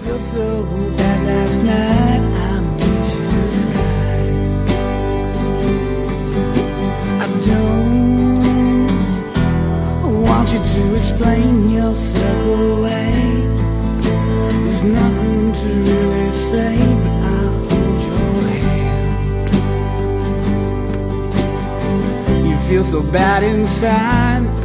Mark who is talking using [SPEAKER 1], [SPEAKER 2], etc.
[SPEAKER 1] felt so bad last night, I made you cry. I don't want you to explain yourself away. There's nothing to really say, but I'll hold your hand. You feel so bad inside,